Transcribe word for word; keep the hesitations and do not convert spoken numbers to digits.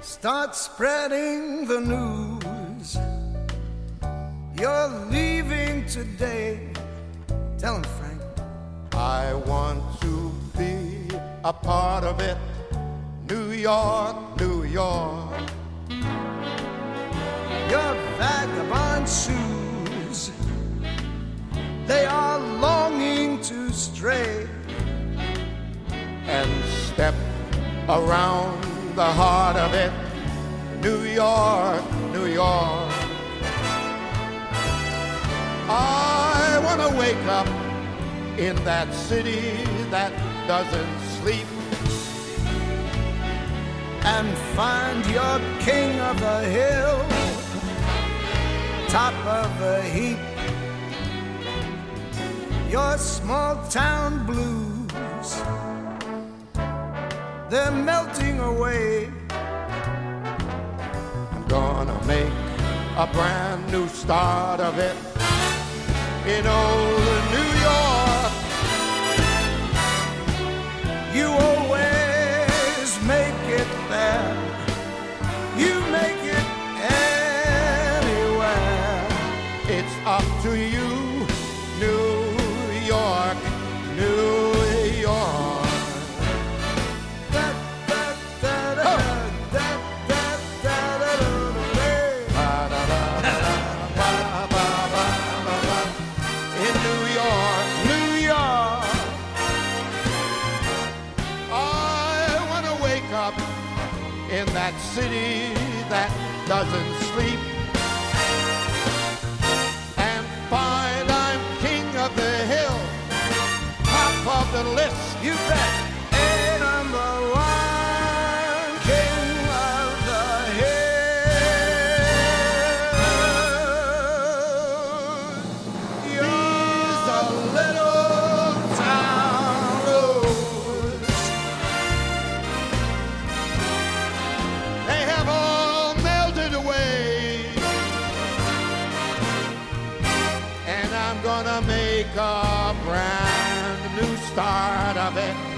Start spreading the news. You're leaving today. Tell him, Frank. I want to be a part of it. New York, New York. Your vagabond shoes, they are longing to stray and step around the heart of it. New York, New York. I want to wake up in that city that doesn't sleep and find your king of the hill, top of the heap. Your small town blues, they're melting away. I'm gonna make a brand new start of it in old New York. You always make it there. You make it anywhere. It's up to you, New York, New York. In that city that doesn't sleep and find I'm king of the hill, top of the list. You bet. A number one king of the hill. You're a little town road. They have all melted away, and I'm gonna make a brand new start of it.